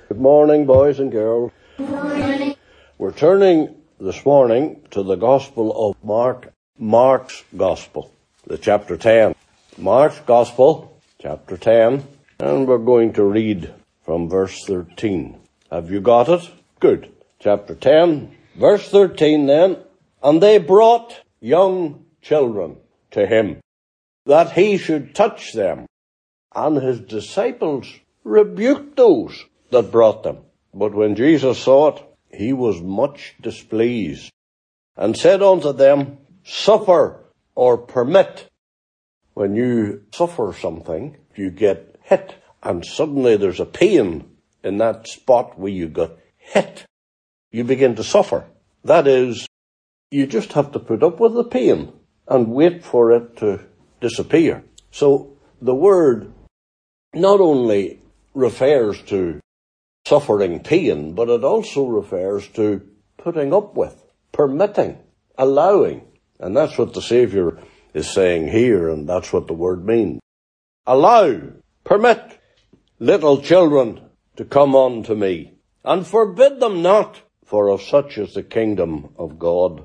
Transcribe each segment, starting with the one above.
Good morning, boys and girls. Good morning. We're turning this morning to the Gospel of Mark, Mark's Gospel, the chapter 10. Mark's Gospel, chapter 10, and we're going to read from verse 13. Have you got it? Good. Chapter 10, verse 13 then. And they brought young children to him, that he should touch them. And his disciples rebuked those that brought them. But when Jesus saw it, he was much displeased, and said unto them, Suffer or permit. When you suffer something, you get hit, and suddenly there's a pain in that spot where you got hit. You begin to suffer. That is, you just have to put up with the pain and wait for it to disappear. So the word not only refers to suffering pain, but it also refers to putting up with, permitting, allowing. And that's what the Saviour is saying here, and that's what the word means. Allow, permit little children to come unto me, and forbid them not, for of such is the kingdom of God.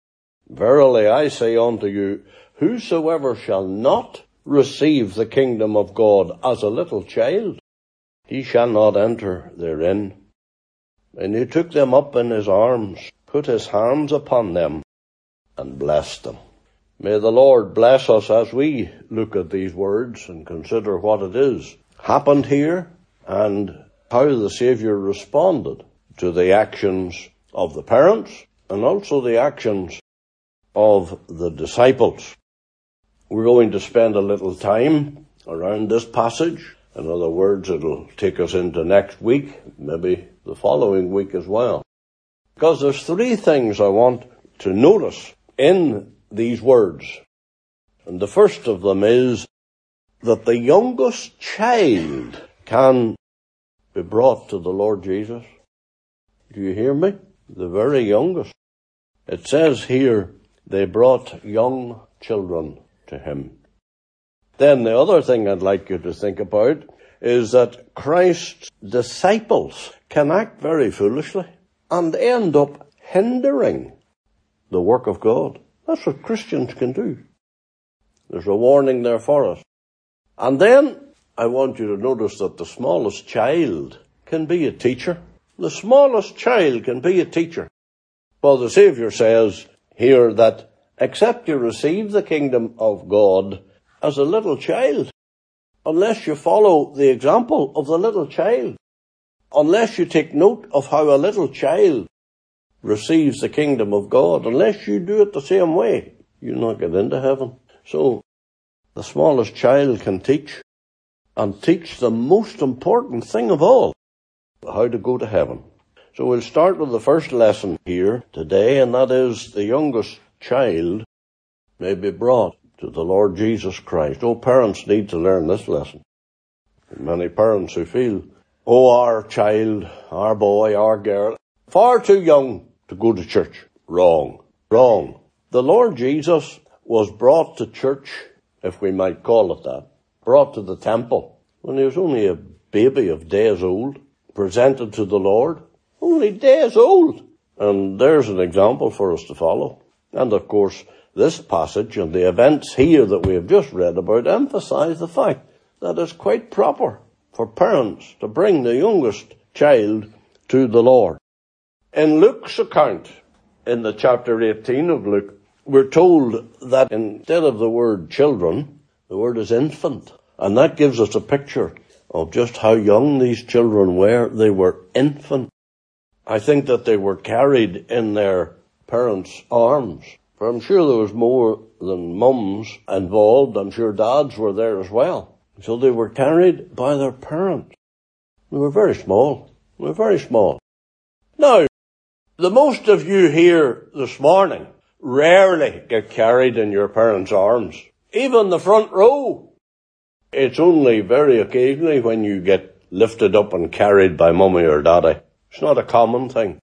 Verily I say unto you, whosoever shall not receive the kingdom of God as a little child, he shall not enter therein. And he took them up in his arms, put his hands upon them, and blessed them. May the Lord bless us as we look at these words and consider what it is happened here and how the Saviour responded to the actions of the parents and also the actions of the disciples. We're going to spend a little time around this passage. In other words, it'll take us into next week, maybe the following week as well. Because there's three things I want to notice in these words. And the first of them is that the youngest child can be brought to the Lord Jesus. Do you hear me? The very youngest. It says here, they brought young children to him. Then the other thing I'd like you to think about is that Christ's disciples can act very foolishly and end up hindering the work of God. That's what Christians can do. There's a warning there for us. And then I want you to notice that the smallest child can be a teacher. The smallest child can be a teacher. Well, the Saviour says here that except you receive the kingdom of God as a little child, unless you follow the example of the little child, unless you take note of how a little child receives the kingdom of God, unless you do it the same way, you'll not get into heaven. So the smallest child can teach, and teach the most important thing of all, how to go to heaven. So we'll start with the first lesson here today, and that is the youngest child may be brought to the Lord Jesus Christ. Oh, parents need to learn this lesson. Many parents who feel, our child, our boy, our girl, far too young to go to church. Wrong. Wrong. The Lord Jesus was brought to church, if we might call it that, brought to the temple when he was only a baby of days old, presented to the Lord, only days old. And there's an example for us to follow. And of course, this passage and the events here that we have just read about emphasize the fact that it's quite proper for parents to bring the youngest child to the Lord. In Luke's account, in the chapter 18 of Luke, we're told that instead of the word children, the word is infant. And that gives us a picture of just how young these children were. They were infant. I think that they were carried in their parents' arms. For I'm sure there was more than mums involved. I'm sure dads were there as well. So they were carried by their parents. They were very small. They were very small. Now, the most of you here this morning rarely get carried in your parents' arms. Even the front row. It's only very occasionally when you get lifted up and carried by mummy or daddy. It's not a common thing.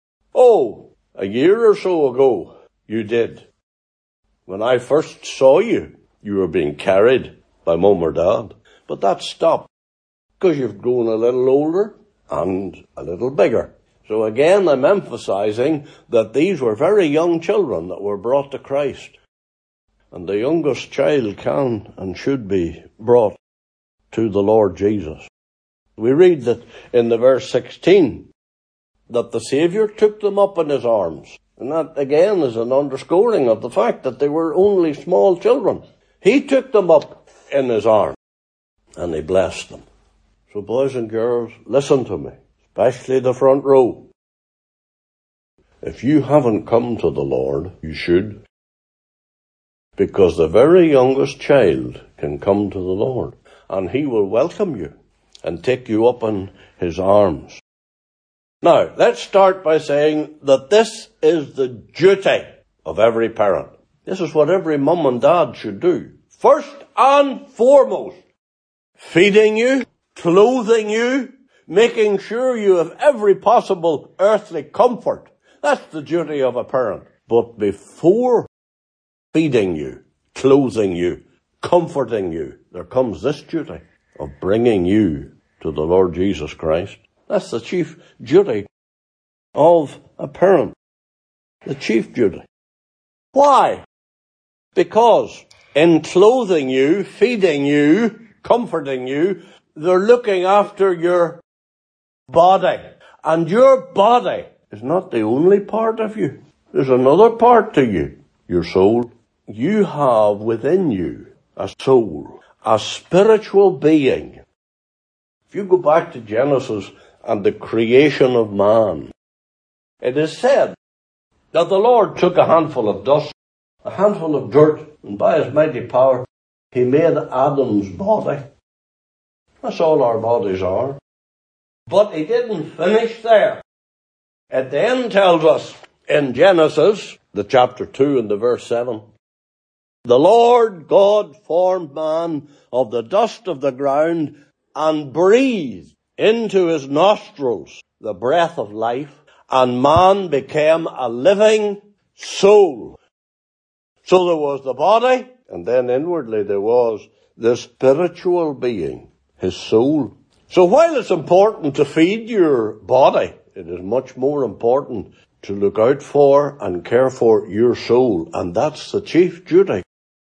Oh, a year or so ago, you did. When I first saw you, you were being carried by mum or dad. But that stopped because you've grown a little older and a little bigger. So again, I'm emphasizing that these were very young children that were brought to Christ. And the youngest child can and should be brought to the Lord Jesus. We read that in the verse 16, that the Saviour took them up in his arms. And that again is an underscoring of the fact that they were only small children. He took them up in his arms and he blessed them. So boys and girls, listen to me, especially the front row. If you haven't come to the Lord, you should. Because the very youngest child can come to the Lord, and he will welcome you and take you up in his arms. Now, let's start by saying that this is the duty of every parent. This is what every mum and dad should do. First and foremost, feeding you, clothing you, making sure you have every possible earthly comfort. That's the duty of a parent. But before feeding you, clothing you, comforting you, there comes this duty of bringing you to the Lord Jesus Christ. That's the chief duty of a parent. The chief duty. Why? Because in clothing you, feeding you, comforting you, they're looking after your body. And your body is not the only part of you. There's another part to you, your soul. You have within you a soul, a spiritual being. If you go back to Genesis and the creation of man, it is said that the Lord took a handful of dust, a handful of dirt, and by his mighty power, he made Adam's body. That's all our bodies are. But he didn't finish there. It then tells us in Genesis, the chapter 2 and the verse 7, the Lord God formed man of the dust of the ground and breathed into his nostrils the breath of life, and man became a living soul. So there was the body, and then inwardly there was the spiritual being, his soul. So while it's important to feed your body, it is much more important to look out for and care for your soul. And that's the chief duty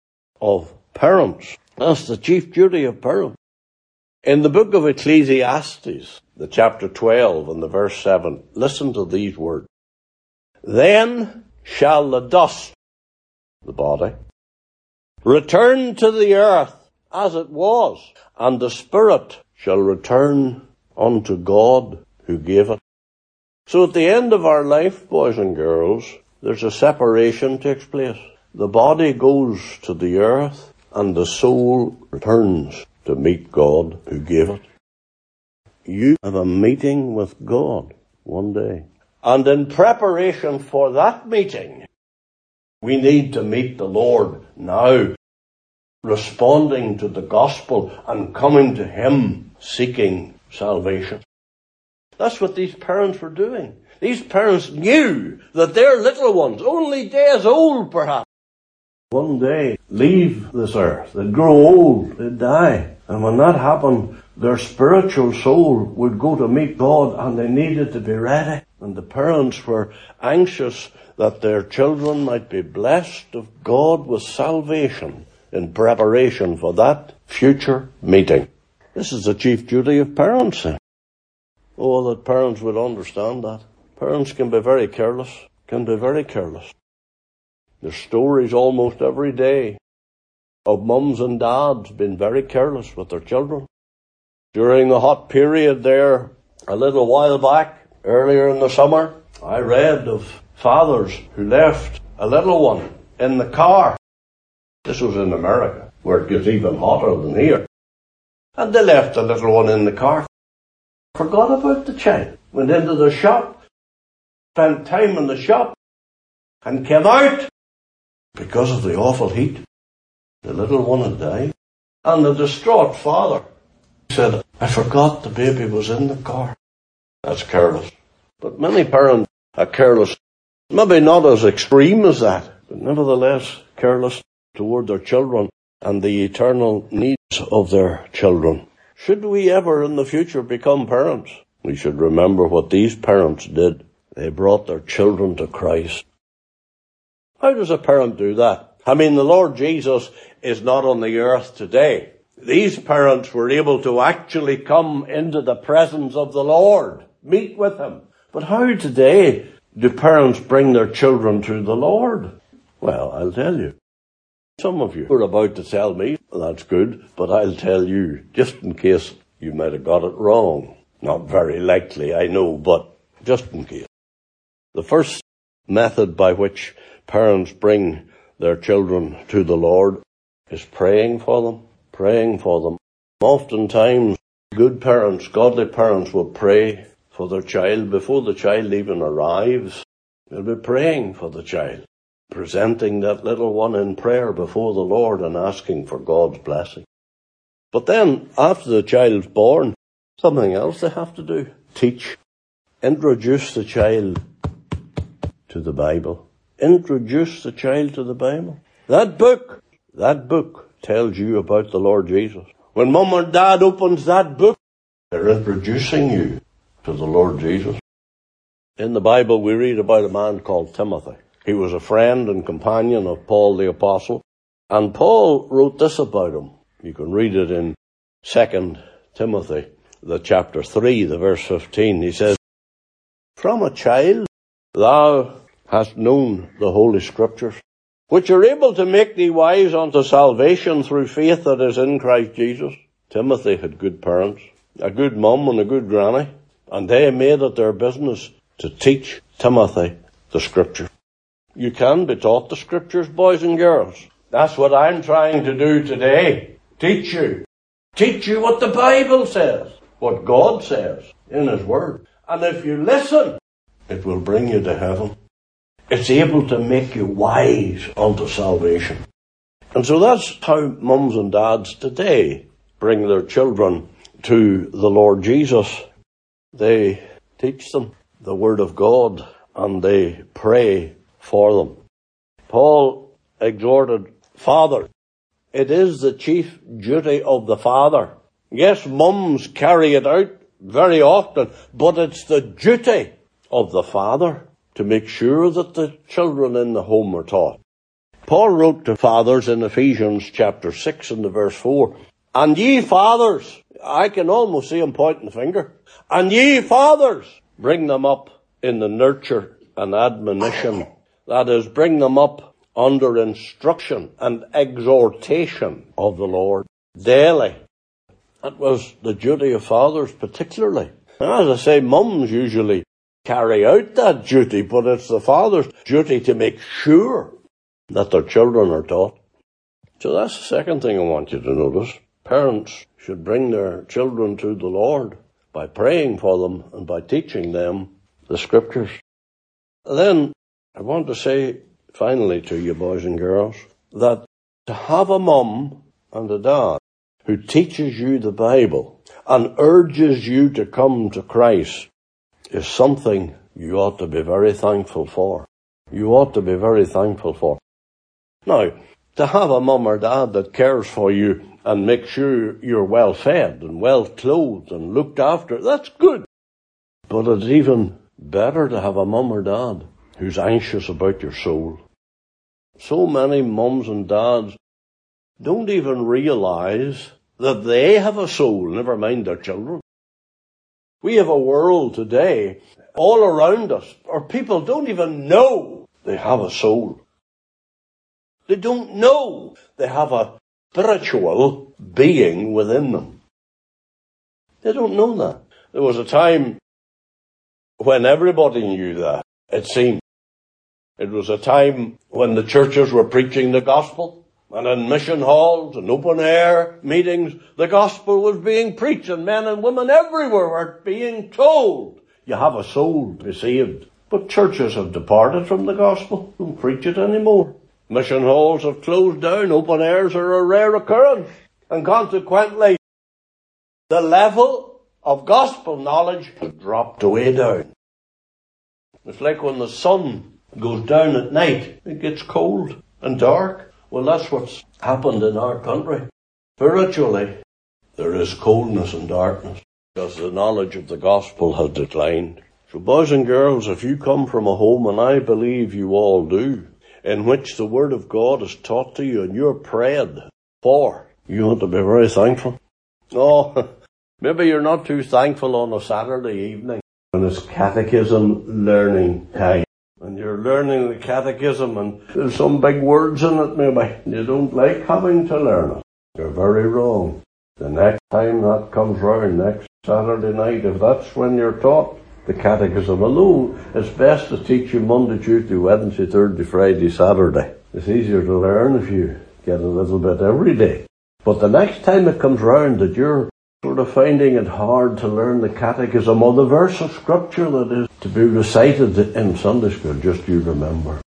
of parents. That's the chief duty of parents. In the book of Ecclesiastes, the chapter 12 and the verse 7, listen to these words. Then shall the dust, the body, return to the earth as it was, and the spirit shall return unto God who gave it. So at the end of our life, boys and girls, there's a separation takes place. The body goes to the earth and the soul returns to meet God who gave it. You have a meeting with God one day. And in preparation for that meeting, we need to meet the Lord now, responding to the gospel and coming to him seeking salvation. That's what these parents were doing. These parents knew that their little ones, only days old perhaps, one day leave this earth. They'd grow old, they'd die. And when that happened, their spiritual soul would go to meet God, and they needed to be ready. And the parents were anxious that their children might be blessed of God with salvation in preparation for that future meeting. This is the chief duty of parents. Oh, that parents would understand that. Parents can be very careless, There's stories almost every day of mums and dads being very careless with their children. During the hot period there, a little while back, earlier in the summer, I read of fathers who left a little one in the car. This was in America, where it gets even hotter than here. And they left the little one in the car. Forgot about the child. Went into the shop, spent time in the shop, and came out. Because of the awful heat, the little one had died. And the distraught father said, I forgot the baby was in the car. That's careless. But many parents are careless. Maybe not as extreme as that, but nevertheless careless toward their children and the eternal needs of their children. Should we ever in the future become parents, We should remember what these parents did. They brought their children to Christ. How does a parent do that? I mean, the Lord Jesus is not on the earth today. These parents were able to actually come into the presence of the Lord, meet with Him. But how today do parents bring their children to the Lord? Well, I'll tell you. Some of you are about to tell me, that's good, but I'll tell you, just in case you might have got it wrong. Not very likely, I know, but just in case. The first method by which parents bring their children to the Lord is praying for them. Praying for them. Oftentimes, good parents, godly parents will pray for their child before the child even arrives. They'll be praying for the child, presenting that little one in prayer before the Lord and asking for God's blessing. But then, after the child's born, something else they have to do. Teach. Introduce the child to the Bible. Introduce the child to the Bible. That book tells you about the Lord Jesus. When Mum and Dad opens that book, they're introducing you to the Lord Jesus. In the Bible, we read about a man called Timothy. He was a friend and companion of Paul the Apostle. And Paul wrote this about him. You can read it in 2 Timothy, the chapter 3, the verse 15. He says, "From a child thou hast known the Holy Scriptures, which are able to make thee wise unto salvation through faith that is in Christ Jesus." Timothy had good parents, a good mum and a good granny, and they made it their business to teach Timothy the Scriptures. You can be taught the Scriptures, boys and girls. That's what I'm trying to do today. Teach you. Teach you what the Bible says, what God says in His Word. And if you listen, it will bring you to heaven. It's able to make you wise unto salvation. And so that's how mums and dads today bring their children to the Lord Jesus. They teach them the Word of God and they pray for them. Paul exhorted fathers. It is the chief duty of the father. Yes, mums carry it out very often, but it's the duty of the father to make sure that the children in the home are taught. Paul wrote to fathers in Ephesians chapter 6 and the verse 4, "And ye fathers," I can almost see him pointing the finger, "and ye fathers, bring them up in the nurture and admonition." That is, bring them up under instruction and exhortation of the Lord daily. That was the duty of fathers particularly. And as I say, mums usually carry out that duty, but it's the father's duty to make sure that their children are taught. So that's the second thing I want you to notice. Parents should bring their children to the Lord by praying for them and by teaching them the Scriptures. Then I want to say finally to you, boys and girls, that to have a mum and a dad who teaches you the Bible and urges you to come to Christ is something you ought to be very thankful for. You ought to be very thankful for. Now, to have a mum or dad that cares for you and makes sure you're well fed and well clothed and looked after, that's good. But it's even better to have a mum or dad who's anxious about your soul. So many mums and dads don't even realize that they have a soul, never mind their children. We have a world today, all around us, or people don't even know they have a soul. They don't know they have a spiritual being within them. They don't know that. There was a time when everybody knew that, it seemed. It was a time when the churches were preaching the gospel, and in mission halls and open air meetings, the gospel was being preached, and men and women everywhere were being told, you have a soul to be saved. But churches have departed from the gospel, don't preach it anymore. Mission halls have closed down, open airs are a rare occurrence, and consequently, the level of gospel knowledge has dropped way down. It's like when the sun goes down at night, it gets cold and dark. Well, that's what's happened in our country. Spiritually, there is coldness and darkness. because the knowledge of the gospel has declined. So boys and girls, if you come from a home, and I believe you all do, in which the Word of God is taught to you and you're prayed for, you ought to be very thankful. Oh, maybe you're not too thankful on a Saturday evening when it's catechism learning time. And you're learning the catechism and there's some big words in it maybe. You don't like having to learn it. You're very wrong. The next time that comes round, next Saturday night, if that's when you're taught the catechism, although it's best to teach you Monday, Tuesday, Wednesday, Thursday, Friday, Saturday. It's easier to learn if you get a little bit every day. But the next time it comes round that you're sort of finding it hard to learn the catechism or the verse of scripture that is to be recited in Sunday school, just you remember,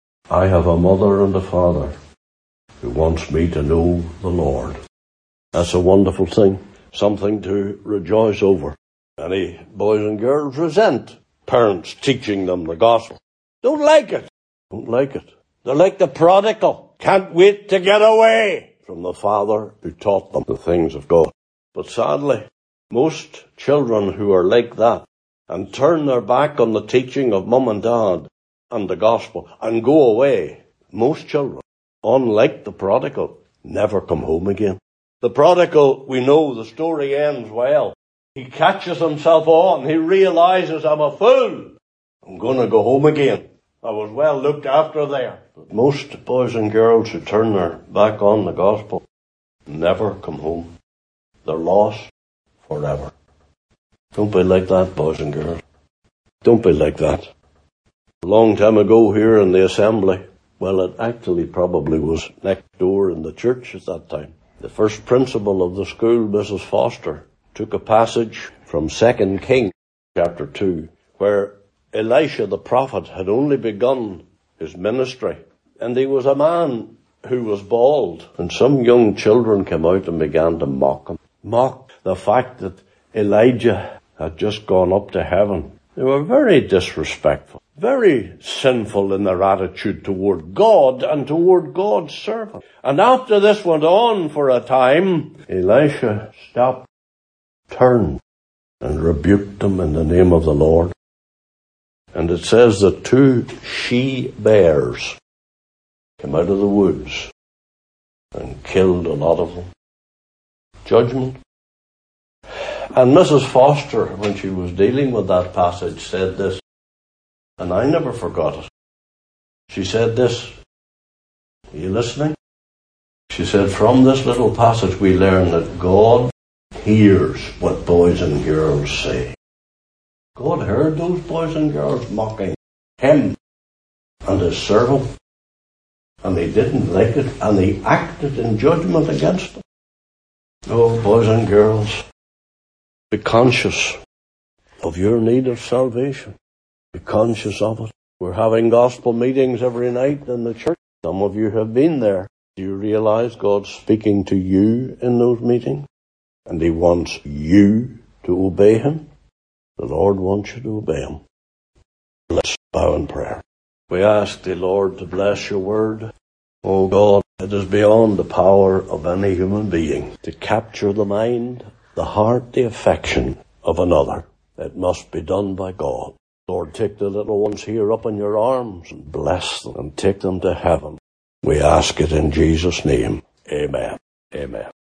I have a mother and a father who wants me to know the Lord. That's a wonderful thing, something to rejoice over. Many boys and girls resent parents teaching them the gospel. Don't like it. Don't like it. They're like the prodigal. Can't wait to get away from the father who taught them the things of God. But sadly, most children who are like that and turn their back on the teaching of mum and dad and the gospel and go away, most children, unlike the prodigal, never come home again. The prodigal, we know the story ends well. He catches himself on. He realizes, I'm a fool. I'm going to go home again. I was well looked after there. But most boys and girls who turn their back on the gospel never come home. They're lost forever. Don't be like that, boys and girls. Don't be like that. A long time ago here in the assembly, well, it actually probably was next door in the church at that time. The first principal of the school, Mrs. Foster, took a passage from 2 Kings chapter 2, where Elisha the prophet had only begun his ministry, and he was a man who was bald, and some young children came out and began to mock him. Mock the fact that Elijah had just gone up to heaven. They were very disrespectful, very sinful in their attitude toward God and toward God's servant. And after this went on for a time, Elisha stopped, turned, and rebuked them in the name of the Lord. And it says that 2 she-bears came out of the woods and killed a lot of them. Judgment. And Mrs. Foster, when she was dealing with that passage, said this, and I never forgot it. She said this, are you listening? She said, from this little passage we learn that God hears what boys and girls say. God heard those boys and girls mocking him and his servant, and he didn't like it, and he acted in judgment against them. Oh, boys and girls, be conscious of your need of salvation. Be conscious of it. We're having gospel meetings every night in the church. Some of you have been there. Do you realize God's speaking to you in those meetings? And he wants you to obey him. The Lord wants you to obey him. Let's bow in prayer. We ask the Lord to bless your word. Oh God, it is beyond the power of any human being to capture the mind, the heart, the affection of another. It must be done by God. Lord, take the little ones here up in your arms and bless them and take them to heaven. We ask it in Jesus' name. Amen. Amen.